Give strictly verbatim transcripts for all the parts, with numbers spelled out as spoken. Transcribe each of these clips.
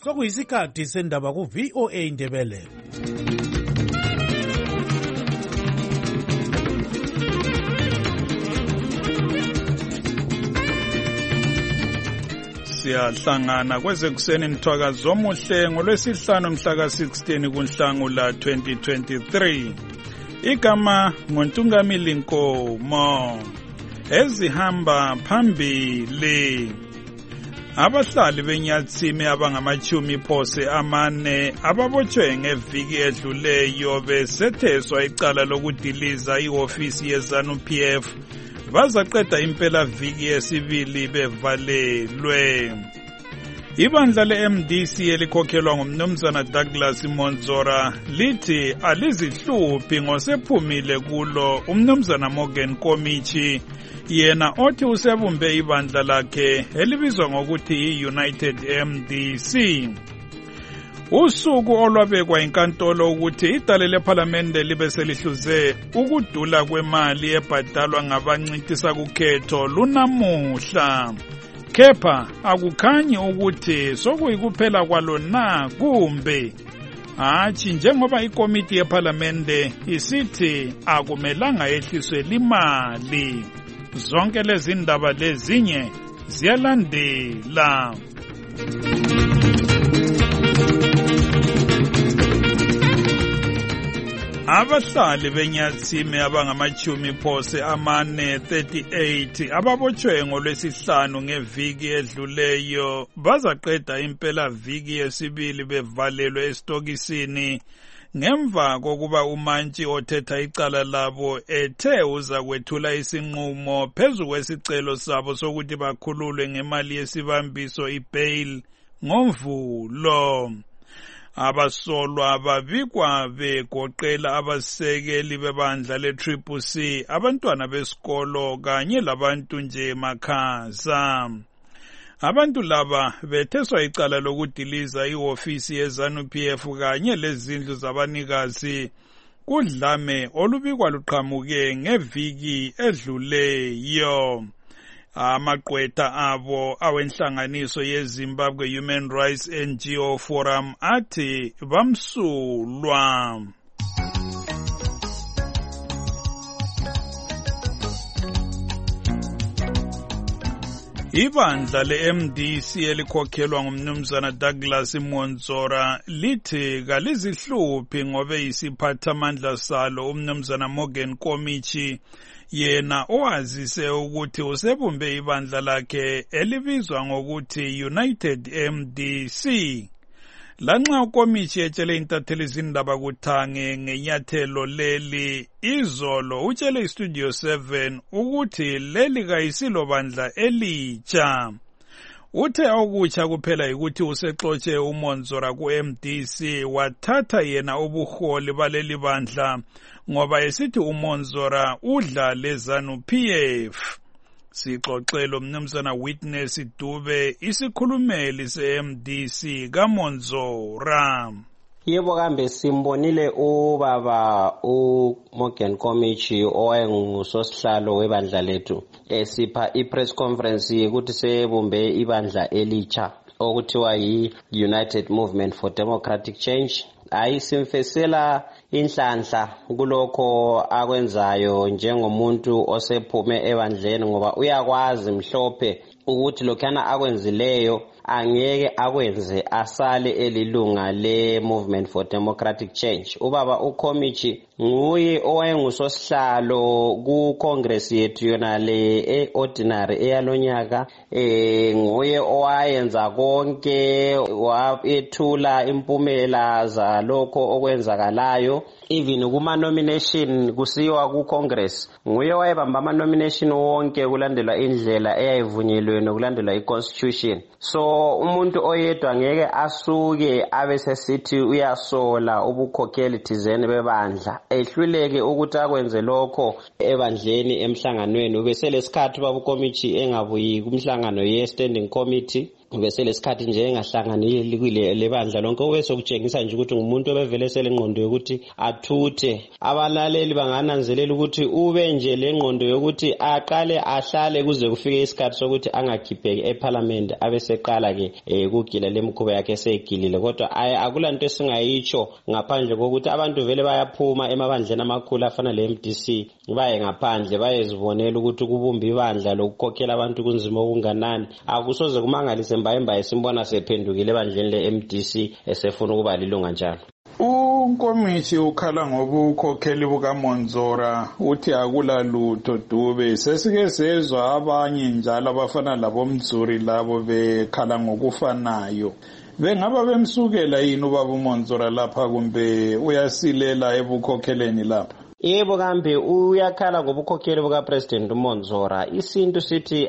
Sokuyisikhathi sendaba ku V O A Indebele. Siyahlangana kwezekuseni mthwakazi omuhle ngolwesihlanu mhla ka sixteen kuNhlangula twenty twenty-three. Igama ngoNtungamili Nkomo. Ezihamba phambili. Abahlali beNyatsimi abangamachumi phose amane ababotshwe ngeviki edluleyo besetheswa icala lokudiliza iofisi yeZANU-P F bazaqeda impela viki yesibili bevalelwe. Ibandla le-M D C elikhokhelwa ngumnumzana Douglas Monzora lithi alizihluphi ngosephumile kulo umnumzana Morgan Komichi yena othi usebumbe ibandla lakhe elibizwa ngokuthi i-United M D C. Usuku olwabekwa inkantolo ukuthi idale lephalamende libe selihluze ukudula kwemali ebhadalwa ngabancintisa kukhetho lunamuhla. Kepha akukhanyi ukuthi sokuyikuphela kwalo na kumbe hatshi njengoba ikomiti yephalamende isithi akumelanga yehliswe limali. Zonke lezi ndaba lezinye ziyalandela. Abahlali beNyatsimi abangamachumi phose amane thirty-eight ababotshwe ngolwesihlanu ngeviki edluleyo bazaqeda impela viki yesibili bevalelwe esitokisini ngemva kokuba umantshi othetha icala labo ethe uza kwethula isinqumo phezu kwesicelo sabo sokuthi bakhululwe ngemali yesibambiso ibail ngoMvulo. Abasolwa babikwa begoqela abasekeli bebandla le-Triple C, abantwana besikolo kanye labantu nje makhaza. Abantu laba betheswa icala lokudiliza iofisi yeZANU-P F kanye lezindlu zabanikazi kudlame olubikwa luqhamuke ngeviki edluleyo. Amaqwetha abo awenhlanganiso yeZimbabwe Human Rights N G O Forum athi bamsulwa. Ibandla le-M D C elikhokhelwa ngumnumzana Douglas Monzora lithi kalizihluphi ngobe isiphathamandla salo umnumzana Morgan Komichi yena owazise ukuthi usebumbe ibandla lakhe elibizwa ngokuthi United M D C. Lanxa uKomichi etshele intatheli izindaba kuthange ngenyathelo leli, izolo utshele iStudio seven ukuthi leli kayisilo bandla elitsha. Uthe okutsha kuphela ukuthi usexotshe uMonzora ku-M D C wathatha yena ubuholi baleli bandla ngoba esithi uMonzora udla leZANU-P F. Sixoxelo mnumzana Witness Dube isikhulumeli se-M D C kaMonzora. Yebo kambe simbonile ubaba uMorgan Komichi owayengusosihlalo webandla lethu esipha i-press conference ukuthi sebumbe ibandla elitsha okuthiwa yi-United Movement for Democratic Change. Ayisimfesela inhlanhla kulokho akwenzayo njengomuntu osephume ebandleni ngoba uyakwazi mhlophe ukuthi lokhana akwenzileyo angeke akwenze asale elilunga le-Movement for Democratic Change. Ubaba uKomichi nguye owayengusosihlalo ku-Congress yethu yona le e-ordinary eyalonyaka, eh nguye owayenza konke wethula impumela zalokho okwenzakalayo even kuma nomination kusiwa ku Congress. Nguye wayebamba ama nomination wonke kulandelwa indlela eyayivunyelwe nokulandelwa i-Constitution. So umuntu oyedwa ngeke asuke abesesithi uyasola ubukhokheli thizeni bebandla ehluleke ukuthi akwenze lokho ebandleni emhlanganweni. Ubeselesikhathi baba uKomichi engabuyi kumhlangano ye-standing committee bese lesikhathi nje engahlangani kule lebandla lonke obese kutshengisa nje ukuthi ngumuntu obevele selengqondo yokuthi athuthe. Abalaleli bangananzelela ukuthi ube nje lengqondo yokuthi aqale ahlale kuze kufike isikhathi sokuthi angakhipheki eParliament abeseqala ke ukugila lemkhuba yakhe esegilile. Kodwa akulanto esingayitsho ngaphandle kokuthi abantu vele bayaphuma emabandleni amakhulu afana le M D C baye ngaphandle bayezibonela ukuthi kubumba ibandla lokukhokhela abantu kunzima okunganani. Akusoze kumangalise mbayimbaye simbona sephendukile ebandleni le M D C esefuna ukuba lilunga njalo. Unkomishi ukhala ngobukhokheli bukaMonzora uthi akula lutho Dube. Sesike sezwa abanye njalo abafana labo Mzuri labo bekhala ngokufanayo. Bengaba bemsukela yini ubaba uMonzora lapha kumbe uyasilela ebukhokheleni lapha? Yebo kambe uyakhala ngobukhokheli buka President uMonzora. Isintu sithi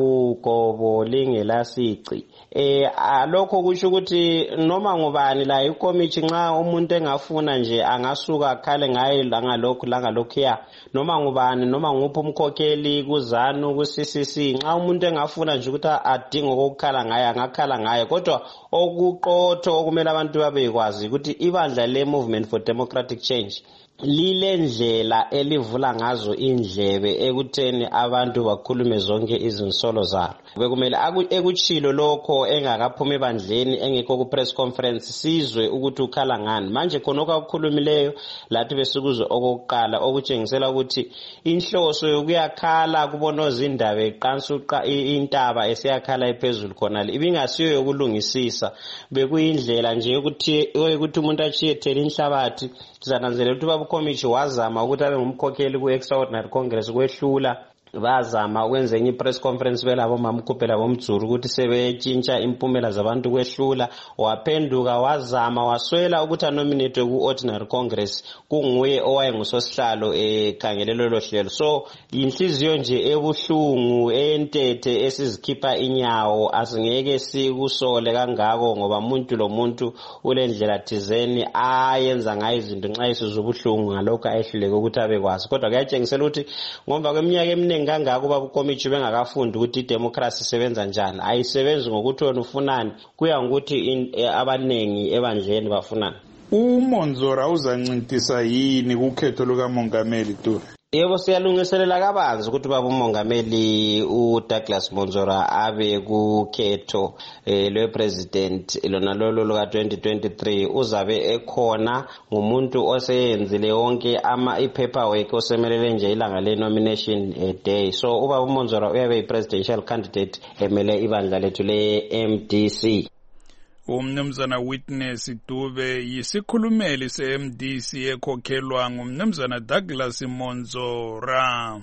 akugoboli ngelasici. Eh alokho kusho ukuthi noma ngubani la ikomithi nxa umuntu engafuna nje angasuka akhale ngaye langalokho langalokho ya noma ngubani noma nguphi umkhokheli kuzanu ku C C C nxa umuntu engafuna nje ukuthi adinga ukukhala ngaye angakhala ngaye. Kodwa okuqotho okumele abantu babekwazi ukuthi ibandla le Movement for Democratic Change lile ndlela elivula ngazo indlebe ekutheni abantu bakhulume zonke izinsolo zalo. Bekumele ekuchilo lokho engakaphuma ebandleni engekho ku press conference sizwe ukuthi ukhala ngani. Manje khonokho akukhulumileyo lathi besukuzwe okokuqala okutshengisela ukuthi inhloso yokuyakhala kubonoza indaba eqansuqa intaba esiyakhala ephezulu khonale ibingasiyo yokulungisisa bekuyindlela nje yokuthi ukuthi umuntu achiyethele inhlabathi. Sizananzelela ukuthi babukomithi wazama ukuthi abe ngumkhokheli ku Extraordinary Congress kwehlula bazama ukwenza enye press conference belabo mamkhuphela labo Mzuri ukuthi sebetshintsha impumela zabantu kwehlula waphenduka wazama waswela ukuthi anominate ku Ordinary Congress kunguye owayengusosihlalo ekhangelelo lohlelo. So inhliziyo nje ebuhlungu entethe esizikhipha inyawo asingeke sikusole kangako ngoba umuntu lo muntu ulendlela thizeni ayenza ngayo izinto nxa isizubuhlungu ngalokho ayehluleke ukuthi abekwazi. Kodwa kuyatshengisela ukuthi ngomba kweminyaka eminingi ngangako babukomithi bengakafundi ukuthi idemocracy isebenza njani. Ayisebenzi ngokuthi wena ufunani kuya ngokuthi abanengi ebandleni bafunani. uMonzora uzancintisa yini kukhetho lukamongameli Dube? Yebo siyalungiselela kabanzi ukuthi baba umongameli uDouglas Monzora abe kukhetho eh, lwepresident lona lolo luka twenty twenty-three. Uzabe ekhona ngumuntu oseyenzile yonke ama ipaperwork osemelele nje ilanga le nomination eh, day. So ubaba uMonzora uyabe presidential candidate emele ibandla lethu le M D C. Umnumzana Witness Dube yisikhulumeli se-M D C ekhokhelwa ngumnumzana Douglas Monzora.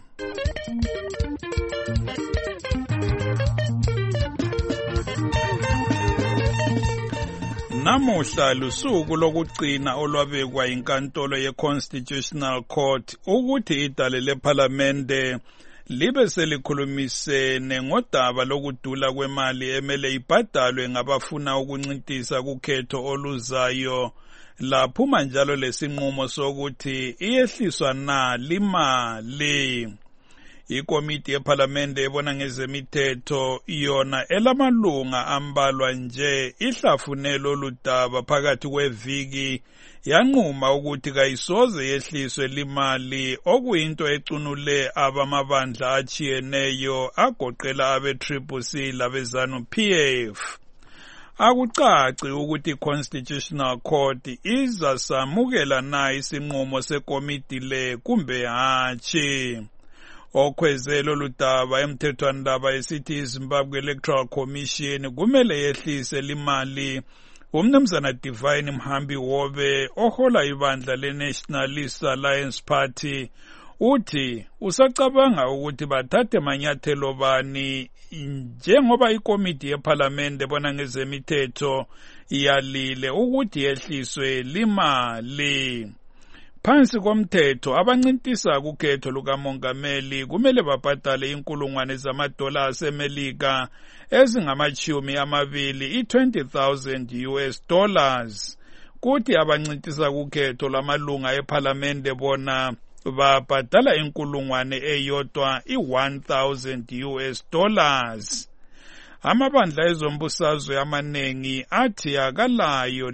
Namuhla lusuku lokugcina olwabekwa inkantolo ye-Constitutional Court ukuthi idale leParlamente libe selikhulumisene ngodaba lokudula kwemali emele ibhadalwe ngabafuna ukuncintisa kukhetho oluzayo. Laphuma njalo lesinqumo sokuthi iyehliswa na limali. Ikomiti yeParlamente ebona ngezemithetho yona elamalunga ambalwa nje ihlafunelo oludaba phakathi kweviki yanquma ukuthi kayisoze yehliswe limali okuyinto ecunule abamabandla achiyeneyo agoqela abe-Triple C labezanu P F. Akucaci ukuthi i-Constitutional Court izasamukela na isinqumo sekomiti le kumbe hatshi. Okhwezelo ludaba emthethwandaba esithi iZimbabwe Electoral Commission kumele yehlise limali. Umnumzana Divine Mhambi Wobe ohola ibandla le-Nationalist Alliance Party uthi usacabanga ukuthi bathathe manyathelo bani njengoba ikomiti yeParlamente bona ngezemithetho iyalile ukuthi yehliswe limali. Phansi komthetho abancintisa kukhetho lukamongameli kumele babhadale inkulungwane zamadola aseMelika ezingamachumi amabili i-twenty thousand U S dollars. Kuthi abancintisa kukhetho lamalunga eParlamente bona babhadala inkulungwane eyodwa i-one thousand U S dollars. amabandla ezombusazwe amanengi athi akalayo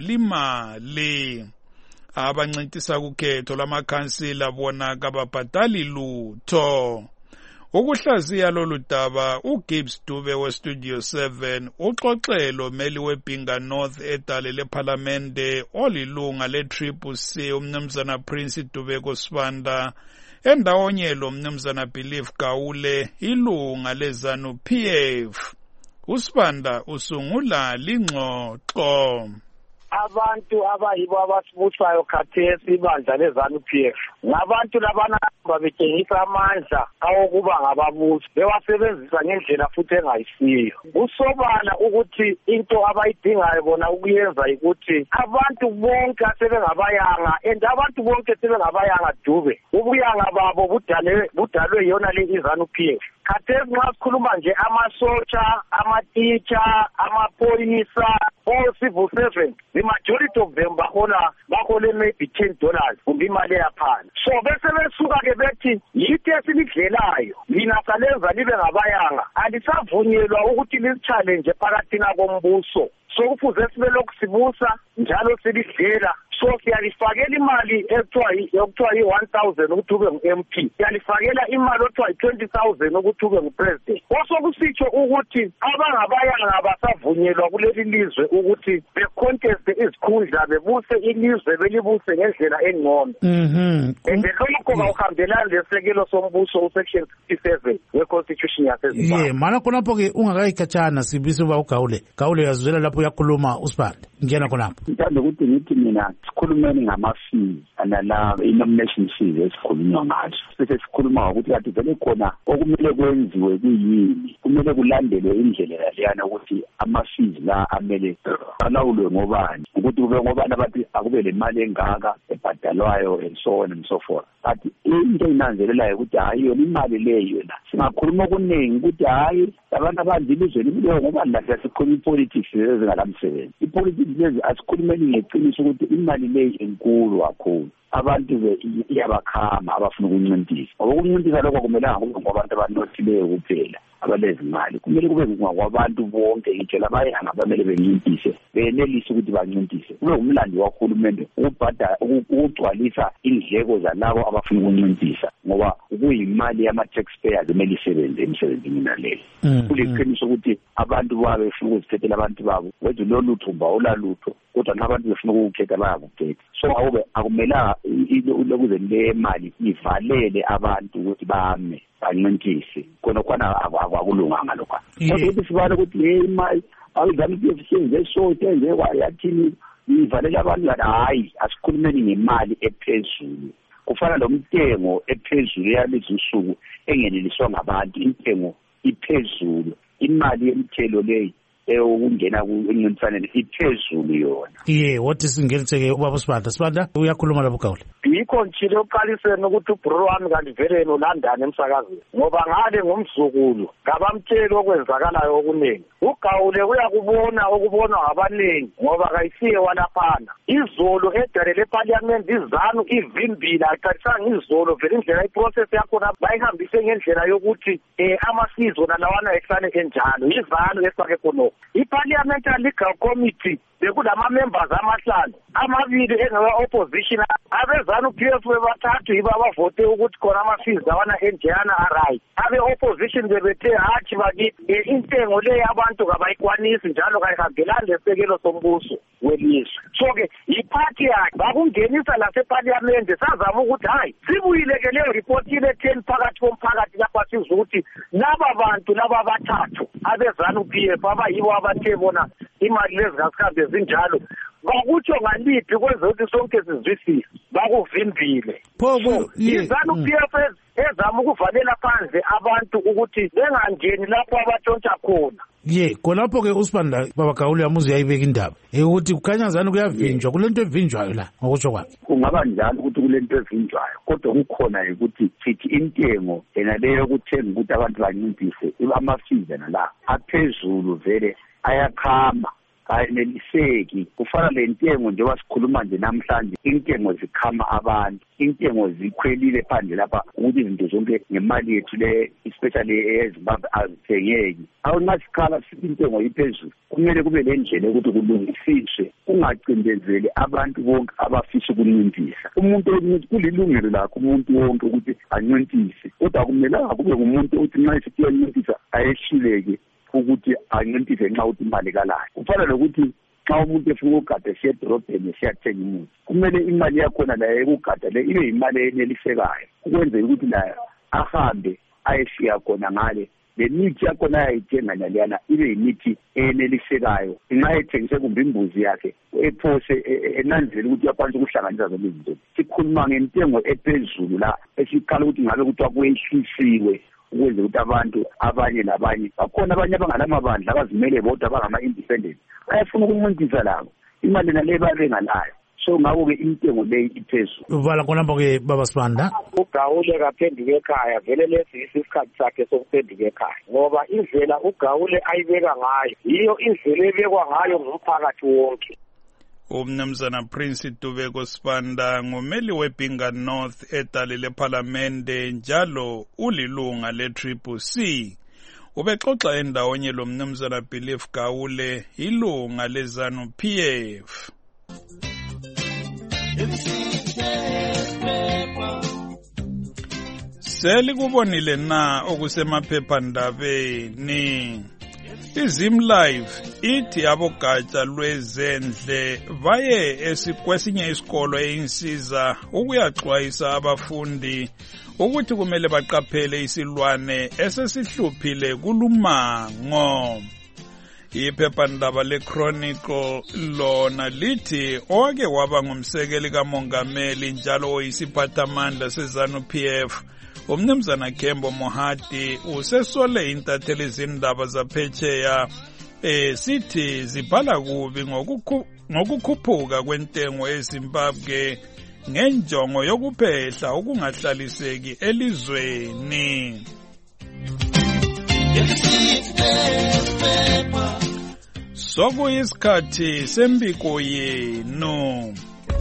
limali. Abancintisa kukhetho lwamakhansila bona kababhadali lutho. Ukuhlaziya lolu daba uGibbs Dube weStudio seven uxoxelo meli weBinga North edale leParlamente olilunga leTriple C umnumzana Prince Dube Kusibanda endawonye lo mnumzana Belief Gawule ilunga leZANU P F. Usibanda usungula lingxoxo. Abantu abayibo abasibusayo khathesi ibandla leZANU P F ngabantu labana babetshengisa amandla awokuba ngababusi bewasebenzisa ngendlela futhi engayisiyo. Kusobala ukuthi into abayidingayo bona ukuyenza ukuthi abantu bonke asebengabayanga and abantu bonke sebengabayanga Dube ubuyanga babo budale budalwe yona le iZANU P F. Khathesi nxa sikhuluma nje amasotsha, ama-teacher, amaphoyisa, all civil servants, the majority of them bahola bahole maybe ten dollars kumbe imali yaphana. So bese besuka ke bethi yithi esilidlelayo lina salenza libe ngabayanga alisavunyelwa ukuthi lisi-challenge phakathina kombuso. So kufuze sibe lokhu sibusa njalo silidlela. So siyalifakela imali ekuthiwa ekuthiwa yi-one thousand ukuthi ube ngu-M P, siyalifakela imali ekuthiwa yi-twenty thousand ukuthi ube ngu-president. Osokusitsho ukuthi abangabayanga basavunyelwa kuleli lizwe ukuthi beconteste izikhundla bebuse ilizwe belibuse ngendlela engcono. Mhm. And lokho bawuhambelana lesekelo sombuso usection sixty-seven we-Constitution yaseZimbabwe. Yeah, mana khonapho ke ungakayikhatshana sibisi uba uGawule. Gawule yazwela lapho uyakhuluma uSibanda. Ngiyena khonapho. Ngithanda ukuthi ngithi mina sikhulumeni ngama-fees anala i-nomination fees esikhulunywa ngazo. Bese sikhuluma ukuthi kade vele khona okumele kwenziwe kuyini. Kumele kulandelwe indlela leyana ukuthi ama-fees la amele alawulwe ngobani. Ukuthi kube ngobani abathi akube le mali engaka ebhadalwayo and so on and so forth. But into inanzelelayo ukuthi hayi yona imali leyo yona singakhuluma okuningi ukuthi hayi abantu abanje ilizweni kuleyo ngoba lahle sikhuluma i-politics ezingalamsebenzi. I-politics lezi asikhulumeni ngeqiniso ukuthi imali leyo enkulu kakhulu. Abantu iyabakhama abafuna ukuncintisa. Ukuncintisa lokho kumelanga kube ngabantu abanothileyo kuphela abalezi imali. Kumele kube ngakwabantu bonke ngitshela abayanga bamele bencintise benelise ukuthi bancintise. Kube umlandi wakahulumende ukubhada ukugcwalisa indleko zalabo abafuna ukuncintisa ngoba kuyimali yama-taxpayers emele isebenze emsebenzini naleli. Kuliqiniso ukuthi abantu babe befuna ukuzithethela abantu babo wethu lolu thumba olalutho kodwa nabantu befuna ukukhetha bayakukhetha. So awube akumelanga ukuze le mali ivalele abantu ukuthi bame bancintise khona khona akulunganga lokho. Kodwa ukuthi sibale ukuthi hey imali awuzami ukuyenze so tenze kwayathini ivalela abantu la hayi asikhulumeni ngemali ephezulu. Kufana lomtengo ephezulu yalezi usuku engeneliswa ngabantu intengo iphezulu imali yemthelo leyi ukungena kuncintisane iphezulu yona. Yeah, what is ngelitseke ubaba Sibanda. Sibanda uyakhuluma lapho Gawule. Yikho njile uqalisene ukuthi ubro wami kanti vele nolandana emsakazweni ngoba ngale ngomzukulu ngabamtshela okwenzakalayo okuningi. uGawule uyakubona okubonwa ngabaningi ngoba kayisiye walaphana. Izolo edare leParliament iZANU ivimbila aqalisanga izolo vele indlela iprocess yakhona bayihambise ngendlela yokuthi eh amasizo nalawana ehlane enjalo iZANU esake khona. I-Parliamentary Legal Committee bekulama members amahlanu amabili engawe opposition abeZANU P F bebathathu yiba abavote ukuthi khona ama-fees lawana enjeyana aright. Abe opposition bebethe hathi bakithi intengo le yabantu kabayikwanisi njalo kayihambelani lesekelo sombuso welizwe. So ke iphathi yakhe bakungenisa laseParliament sazama ukuthi hayi sibuyile ke le report ile ten phakathi komphakathi lapha sizwe ukuthi laba bantu laba bathathu abeZANU P F abayibo abathe bona imali lezi ngasikhambe zinjalo bakutsho ngaliphi kwenza ukuthi sonke sizwisise bakuvimbile. Pho iZANU P F ezama ukuvalela phandle abantu ukuthi bengangeni lapho abatshontsha khona. Ye khonapho ke uSibanda baba Gawule yamuzi yayibeka indaba ukuthi kukhanya zani kuyavinjwa kulento evinjwayo la ngokutsho kwakhe. Kungaba njalo ukuthi kulento evinjwayo kodwa kukhona ukuthi sithi intengo ena leyo ukuthenga ukuthi abantu bancintise ama-fees la aphezulu vele ayakhama ayeneliseki. Kufana lentengo njengoba sikhuluma nje namhlanje, intengo zikhama abantu, intengo zikhwelile phandle lapha ukuthi izinto zonke ngemali yethu le especially eZimbabwe azithengeki. Awunxa sikhala sithi intengo iphezulu, kumele kube lendlela ukuthi kulungisiswe, kungacindezeli abantu bonke abafisa ukuncintisa. Umuntu omuntu kulilungelo lakho umuntu wonke ukuthi ancintise, kodwa akumelanga kube ngumuntu othi nxa esithi uyancintisa ayehluleke ukuthi ancintise nxa uthi imali kalayo. Kufana lokuthi xa umuntu efuna ukugada siya edrobheni siyathenga imuthi, kumele imali yakhona layo ekugada le ibe imali enelisekayo ukwenzela ukuthi naye ahambe ayesiya khona ngale le mithi yakhona ayayithenga naliyana ibe yimithi enelisekayo. Nxa ethengise kumbe imbuzi yakhe ephose enanzela ukuthi uyakwanisa ukuhlanganisa zonke izinto. Sikhuluma ngentengo ephezulu la esiqala ukuthi ngabe kuthiwa kwehlisiwe ukwenza ukuthi abantu abanye labanye bakhona abanye abangalamabandla abazimele bodwa abangama-independent bayafuna ukuncintisa labo imali nale babengalayo. So ngako-ke intengo leyi iphezulu. Uvala khonapho-ke baba Sibanda. uGawule kaphenduka ekhaya vele lesi isikhathi sakhe sokuphenduka ekhaya, ngoba indlela uGawule ayibeka ngayo yiyo indlela ebekwa ngayo ngumphakathi wonke. Umnumzana Prince Dubeko Sibanda ngumeli weBinga North edale leParlamente njalo ulilunga le-Triple C. Ubexoxa endawonye lo mnumzana Belief Gawule ilunga leZanu P F. Seli kubonile na okusemaphephandabeni. iZimlive ithi abogatsha lwezendle baye esikwesinye isikolo einsiza ukuyaxwayisa abafundi ukuthi kumele baqaphele isilwane esesihluphile kulumango. Iphephandaba leChronicle lona lithi owake waba ngumsekeli kamongameli njalo oyisiphathamandla seZanu P F umnumzana Kembo Mohadi usesole intatheli zindaba zaphetsheya eh sithi zibhala kubi ngokukhuphuka kwentengo eZimbabwe ngenjongo yokuphehla ukungahlaliseki elizweni. Sokuyisikhathi sembiko yenu.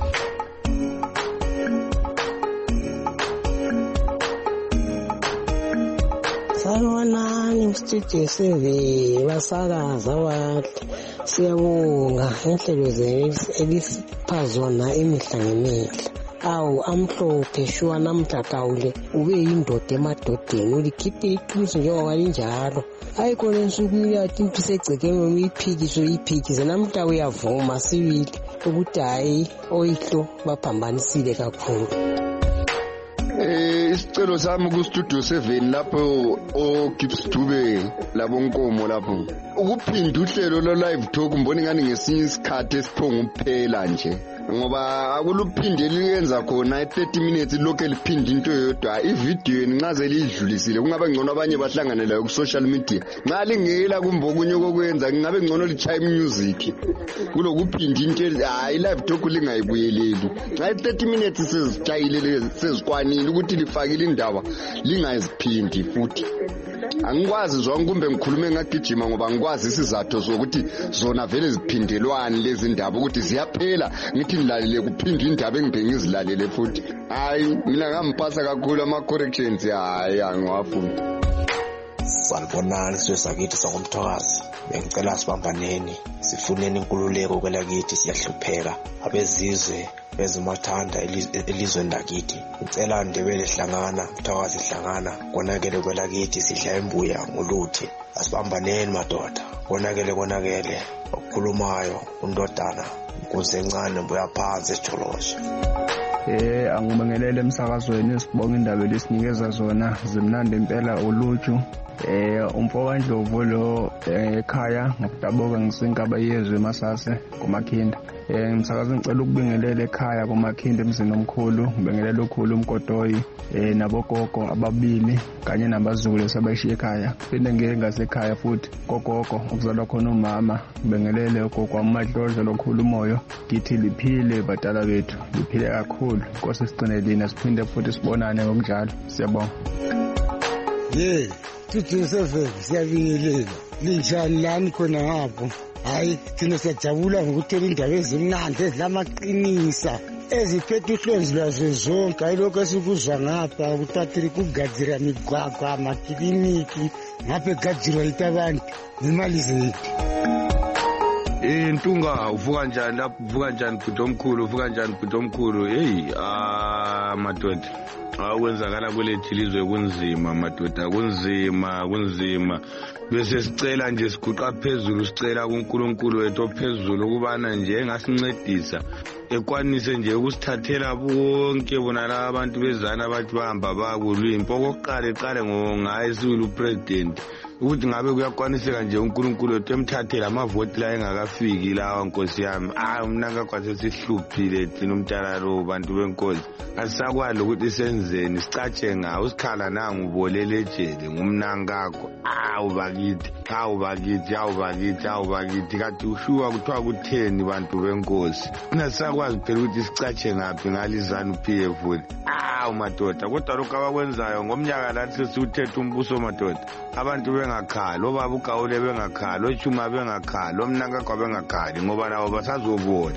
Sanibonani mstudio seven basakaza wathi siyabonga inhlelo zenu elisiphazona imihla ngemihla. Awu amhlophe shuwa namhla Gawule ube yindoda emadodeni ulikhiphe iqiniso njengoba linjalo. Hayi khona ensukwini yathi into isegcekeni uyiphikise uyiphikise namhla uyavuma sibili ukuthi hayi oyihlo baphambanisile kakhulu. Eh isicelo sami ku studio seven lapho o Gibbs Dube labo Nkomo lapho ukuphinda uhlelo lo live talk mbona ngani ngesinye isikhathi esiphonga ukuphela nje ngoba akuluphinde liyenza khona thirty minutes lokho eliphinda into yodwa ivideo ngincaze lidlulisile kungabe ngcono abanye bahlanganela ku social media nxa lingela kumbe okunye kokwenza ngingabe ngcono lichime music kulokuphinda into hayi live talk lingayibuyeleli nxa thirty minutes sezitshayile sezikwanile ukuthi lifakile indaba lingayiziphindi futhi. Angikwazi zonke kumbe ngikhulume ngagijima ngoba ngikwazi isizathu sokuthi zona vele ziphindelwane lezi ndaba ukuthi ziyaphela ngithi nilalele kuphinda indaba engide ngizilalele futhi. Hayi mina ngampasa kakhulu ama corrections hayi angiwafuni. Sanibonani sisakithi sangomthokazi bengicela sibambaneni sifuneni inkululeko kwelakithi siyahlupheka abezizwe bezimathanda elizweni lakithi ngicela Ndebele hlangana Mthokazi hlangana konakele kwelakithi sidla embuya ngoluthi asibambaneni madoda konakele konakele okukhulumayo undodana inkunzi encane mbuya phansi esijoloshe. Eh angibongelele emsakazweni sibonga indaba lesinikeza zona zimnandi impela uluju. Eh umfoka Ndlovu lo ekhaya ngokudabuka ngisingaba yezwe eMasase kuMakhinda. Eh ngimsakaza ngicela ukubingelela ekhaya kuMakhinda emzini omkhulu ngibingelela ukhulu uMkodoyi eh nabogogo ababili kanye nabazulu sebashiya ekhaya. Phinde ngeke ngasekhaya futhi gogogo ukuzalwa khona umama ngibingelele ugogo waMadlodlo lokhulu umoyo ngithi liphile badala bethu liphile kakhulu Nkosi sigcine lina siphinde futhi sibonane ngokunjalo siyabonga. ye Studio seven siyabingelela linjani lani khona ngapho hayi thina siyajabula ngokuthola indaba ezimnandi ezilamaqinisa eziphethe uhlonzi lwazo zonke ayilokho esikuzwa ngapha kuthathile kugadzira migwaqo amakliniki ngapha egadzirwa yithi abantu nemali zethu. Eh Ntunga uvuka njani lapho uvuka njani bhuti omkhulu uvuka njani bhuti omkhulu hey ah madoda akwenzakala kulethi lizwe kunzima madoda kunzima kunzima bese sicela nje siguqa phezulu sicela kuNkulunkulu wethu ophezulu ukubana nje engasincedisa ekwanise nje ukusithathela bonke bona la abantu bezana abathi bahamba bakulwimpo okokuqala eqale ngaye siwulu president ukuthi ngabe kuyakwaniseka nje uNkulunkulu wethu emthathela amavoti la engakafiki lawa nkosi yami ah mina ngakwase sihluphile thina umntana lo bantu benkosi asisakwali ukuthi senzeni sicatshe ngawo usikhala nangu ubolele ejele ngumnankakho awu bakithi awu bakithi awu bakithi awu bakithi kathi ushuwa kuthiwa kutheni bantu benkosi nasakwazi phela ukuthi sicatshe ngaphi ngalizana uP F awu madoda kodwa lokho abakwenzayo ngomnyaka lathi sesiwuthethe umbuso madoda abantu bengakhali obaba uGawule bengakhali ochuma bengakhali omnankakho bengakhali ngoba lawo basazobona.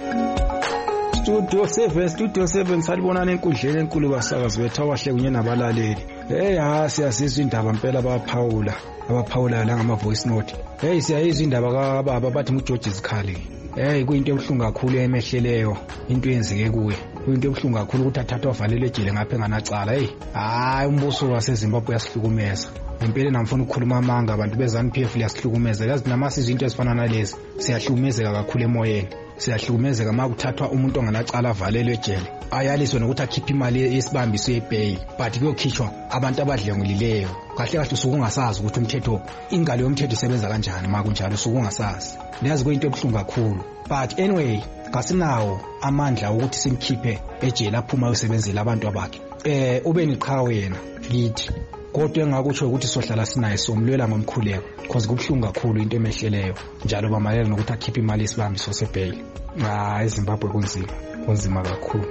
Studio seven Studio seven salibonana enkundleni enkulu basakazi bethu abahle kunye nabalaleli. Hey ha siyasizwa indaba impela abaphawula abaphawula la ngama voice note. Hey siyayizwa indaba kababa bathi uGeorge Zikhali. Hey kuyinto ebhlungu kakhulu emehleleyo into yenzeke kuye. Kuyinto ebhlungu kakhulu ukuthi athathwa avalele ejele ngapha enganacala. Hey hayi umbuso waseZimbabwe uyasihlukumeza. Impela namfuna ukukhuluma amanga abantu beZANU-P F liyasihlukumeza yazi namasizwe into ezifana nalezi siyahlukumezeka kakhulu emoyeni. Siyahlukumezeka uma kuthathwa umuntu onganacala avalelwe ejele ayaliswe nokuthi akhiphe imali yesibambiso yebheyi but kuyokhishwa abantu abadlengulileyo kahle kahle usuku ungasazi ukuthi umthetho ingalo yomthetho isebenza kanjani ma kunjalo usuku ungasazi niyazi kuyinto ebuhlungu kakhulu but anyway kasinawo amandla ukuthi simkhiphe ejele aphuma ayosebenzela abantu abakhe eh ube niqhawe yena lithi kodwa engakutsho ukuthi sohlala sinaye somlwela ngomkhuleko because kubhlungu kakhulu into emehleleyo njalo bamalela nokuthi akhiphe imali yesibambiso sebheyi hayi eZimbabwe kunzima kunzima kakhulu.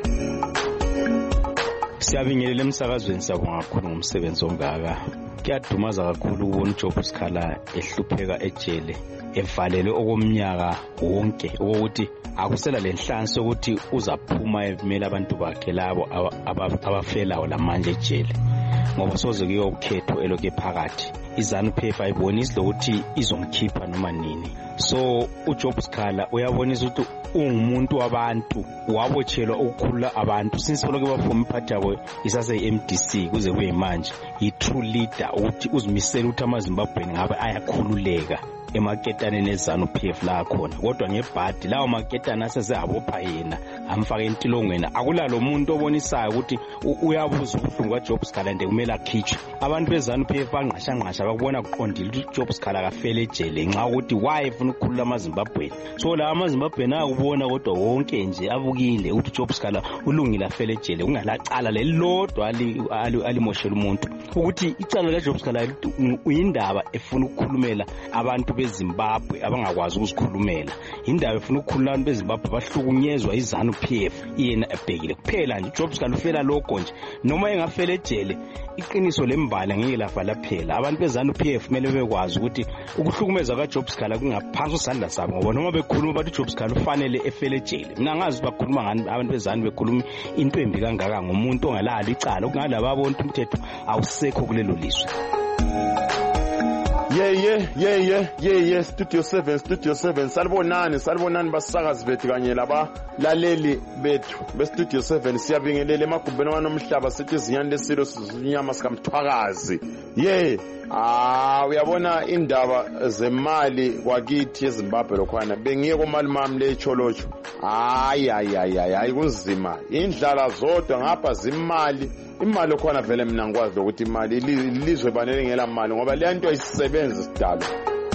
Siyabingelela emsakazweni sabonga kakhulu ngomsebenzi ongaka kuyadumaza kakhulu ukubona uJob Sikhala ehlupheka ejele evalelwe okomnyaka wonke ukuthi akusela lenhlansi ukuthi uzaphuma evumela abantu bakhe labo abafelayo lamanje ejele ngoba soze kuyokhetho elokhe phakathi iZANU-P F ayibonisi lokuthi izomkhipha noma nini. So uJob Sikhala uyabonisa ukuthi ungumuntu wabantu wabotshelwa ukukhulula abantu since lokho bafuma imphathi yabo isase I M D C kuze kube manje i true leader ukuthi uzimisela ukuthi amaZimbabweni ngabe ayakhululeka emaketane neZANU-P F la khona kodwa ngebhadi lawo maketane asezabopha yena amfaka entilongweni akulalo umuntu obonisayo ukuthi uyabuza ubuhlungu kaJob Sikhala nje kumele akhitshwe abantu beZANU-P F banqasha nqasha bakubona kuqondile ukuthi uJob Sikhala kafele ejele nxa ukuthi why efuna ukukhulula amaZimbabweni so la amaZimbabweni akubona kodwa wonke nje abukile ukuthi uJob Sikhala ulungile afele ejele kungalacala lelodwa alimoshela umuntu ukuthi icala kaJob Sikhala uyindaba efuna ukukhulumela abantu beZimbabwe abangakwazi ukuzikhulumela indaba efuna ukukhulula abantu beZimbabwe bahlukunyezwa iZANU-P F yena ebhekile kuphela nje uJob Sikhala ufela lokho nje noma engafela ejele iqiniso lembala ngeke lavala phela abantu beZANU-P F kumele bekwazi ukuthi ukuhlukumeza kaJob Sikhala kungaphansi usandla sabo ngoba noma bekhuluma bathi uJob Sikhala ufanele efele ejele mina ngazi bakhuluma ngani abantu beZANU bekhuluma into embi kangaka ngomuntu ongalali icala okungalaba bonke umthetho awusekho kulelo lizwe. Yeah yeah yeah yeah yeah yeah Studio seven Studio seven salibonani salibonani basakazi bethu kanye laba laleli bethu be Studio seven siyabingelela emagumbeni wanomhlaba sithi izinyani lesilo sizinyama sikamthwakazi yeah ah uyabona indaba zemali kwakithi eZimbabwe lokhwana bengiye komali mami lecholocho hayi hayi hayi hayi kunzima indlala zodwa ngapha zimali imali okhona vele mina ngikwazi ukuthi imali ilizwe banele ngela mali ngoba le nto ayisebenzi sidalo.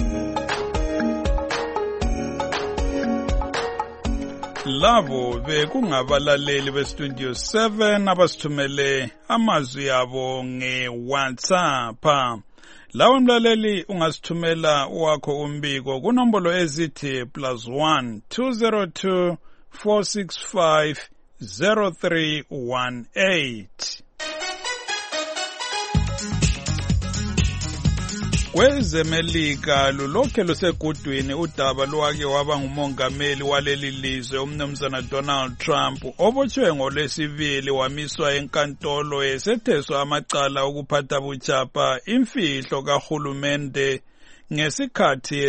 Labo bekungabalaleli beStudio seven abasithumele amazwi yabo ngeWhatsApp. Lawo mlaleli ungasithumela wakho umbiko kunombolo ezithi plus one two zero two four six five zero three one eight. Kwezemelika lulokhe lusegudwini udaba lwake waba ngumongameli waleli lizwe umnumzana Donald Trump obotshwe ngolwesibili wamiswa enkantolo esetheswa amacala okuphatha buchapha imfihlo kahulumende ngesikhathi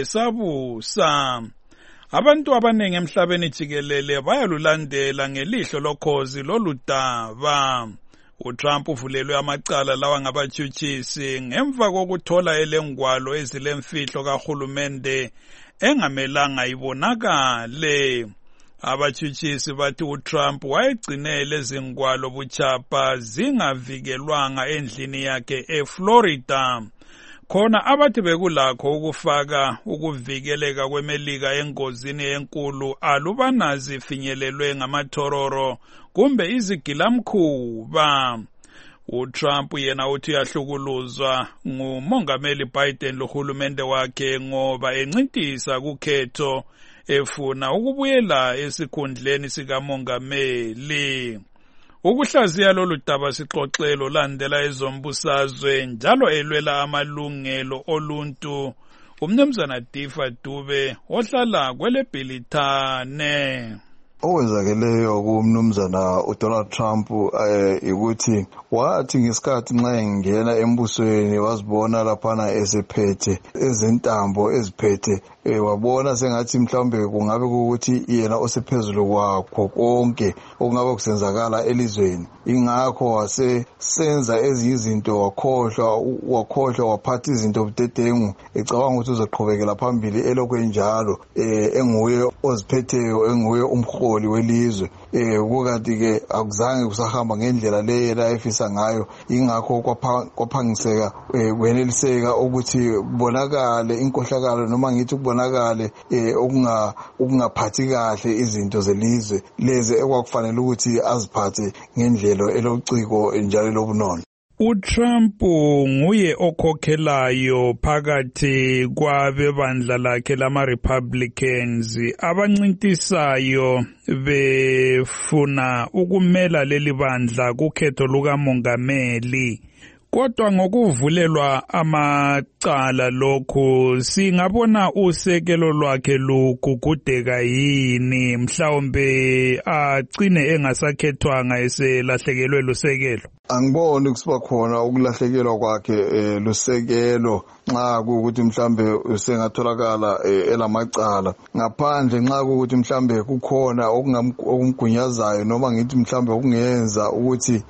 esabusa. Abantu abaningi emhlabeni jikelele bayalulandela ngelihlo lokhozi loludaba. uTrump uvulelwe amacala lawa ngabatshutshisi ngemva kokuthola elengwalo ezilemfihlo kahulumende engamelanga ibonakale. Abatshutshisi bathi uTrump wayegcine lezi ngwalo buchapha zingavikelwanga endlini yakhe eFlorida. Khona abathi bekulakho ukufaka ukuvikeleka kweMelika engozini enkulu alubana zifinyelelwe ngamathororo kumbe izigilamkhuba. uTrump yena uthi yahlukuluzwa ngumongameli Biden lohulumende wakhe ngoba encintisa kukhetho efuna ukubuyela esikhundleni sikamongameli. Ukuhlaziya lolu daba sixoxelo landela ezombusazwe njalo elwela amalungelo oluntu umnumzana Difa Dube ohlala kweleBhilithane. Okwenzakeleyo kumnumzana uDonald Trump ukuthi wathi ngesikhathi nxa engena embusweni wazibona laphana esephethe ezentambo eziphethe wabona sengathi mhlawumbe kungabe ukuthi yena osephezulu kwakho konke okungabe kusenzakala elizweni. Ingakho wase senza ezinye izinto wakhohlwa wakhohlwa waphatha izinto budedengu ecabanga ukuthi uzoqhubekela phambili elokho enjalo enguye oziphetheyo enguye umholi welizwe. Eh kukanti ke akuzange kusahamba ngendlela le la efisa ngayo. Ingakho kwaphangiseka weneliseka ukuthi kubonakale inkohlakalo noma ngithi kubonakale okunga okungaphathi kahle izinto zelizwe lezi ekwakufanele ukuthi aziphathe ngendlela elociko njalo lobunono. uTrump nguye okhokhelayo phakathi kwabebandla lakhe lama-Republicans abancintisayo befuna ukumela leli bandla kukhetho lukamongameli. Kodwa ngokuvulelwa amacala lokhu singabona usekelo lwakhe lugugudeka yini mhlawumbe agcine engasakhethwanga eselahlekelwe lusekelo. Angiboni kusiba khona ukulahlekelwa kwakhe lusekelo nxa ukuthi mhlambe usengatholakala elamacala ngaphandle nxa ukuthi mhlambe kukhona okumgunyazayo noma ngithi mhlambe okungenza ukuthi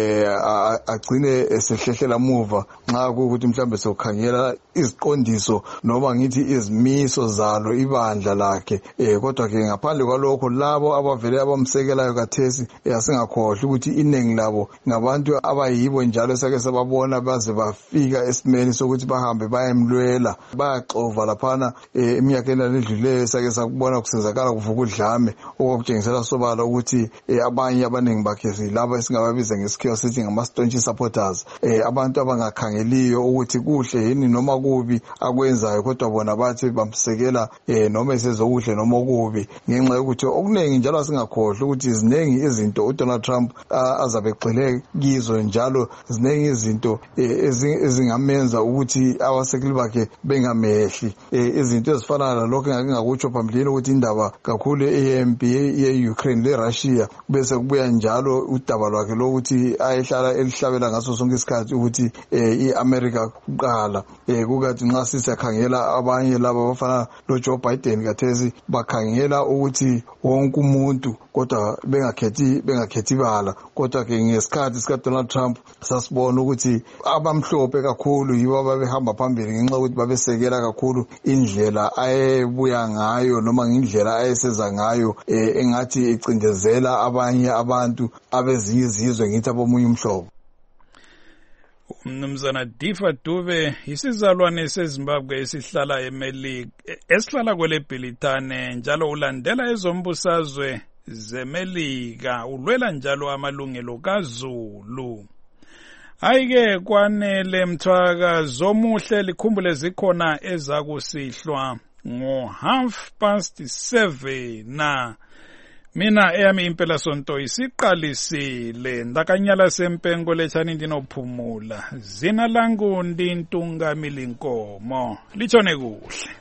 agcine esehlehlela muva nxa ukuthi mhlambe sokhangela iziqondiso noma ngithi izimiso zalo ibandla lakhe. Kodwa ke ngaphandle kwalokho labo abavele abamsekelayo kathesi asingakhohlwa ukuthi iningi labo ngabantu abayibo njalo sake sababona baze bafika esimeni sokuthi bahambe bayemlwela bayaxova laphana eminyakeni edluleyo sake sakubona kusenzakala kuvuka udlame okutshengisela sobala ukuthi abanye abaningi bakhe silabo esingababiza ngesikhiwa sithi ngama-staunch supporters abantu abangakhangeliyo ukuthi kuhle yini noma kubi akwenzayo kodwa bona bathi bamsekela noma esezokuhle noma okubi ngenxa yokuthi okuningi njalo asingakhohlwa ukuthi ziningi izinto uDonald Trump azabe egxile kizo njalo ziningi izinto ezingamenza ukuthi abasekeli bakhe bengamehli izinto ezifana nalokho engake ngakutsho phambilini ukuthi indaba kakhulu eyempi ye-Ukraine le-Russia bese kubuya njalo udaba lwakhe lokuthi ayehlala elihlabela ngaso sonke isikhathi ukuthi i-America kuqala kukathi nxa sisakhangela abanye laba abafana loJoe Biden kathesi bakhangela ukuthi wonke umuntu kodwa bengakhethi bengakhethi bala kodwa ke ngesikhathi sika Donald Trump sasibona ukuthi abamhlophe kakhulu yibo ababehamba phambili ngenxa ukuthi babesekela kakhulu indlela ayebuya ngayo noma ngendlela ayeseza ngayo engathi icindezela abanye abantu abezinye izizwe ngithi abomunye umhlobo. Umnumzana Difa Dube isizalwane seZimbabwe esihlala eMelika esihlala kweleBhilithane njalo ulandela ezombusazwe zeMelika ulwela njalo amalungelo kaZulu. Ayike kwanele mthwaka zomuhle likhumbule zikhona ezakusihlwa ngo half past seven na Mina eyami impela sonto isiqalisile ndakanyala sempengo lechani ndinophumula zina langu ndintunga milinkomo lichone kuhle.